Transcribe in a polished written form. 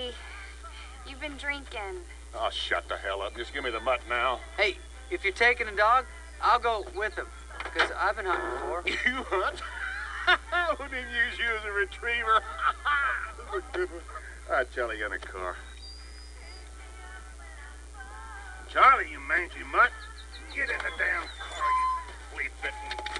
Charlie, you've been drinking. Oh, shut the hell up. Just give me the mutt now. Hey, if you're taking a dog, I'll go with him. Because I've been hunting before. You hunt? I wouldn't even use you as a retriever. This is a good one. All right, Charlie, get in a car. Charlie, you mangy mutt. Get in the damn car, you flea-bitten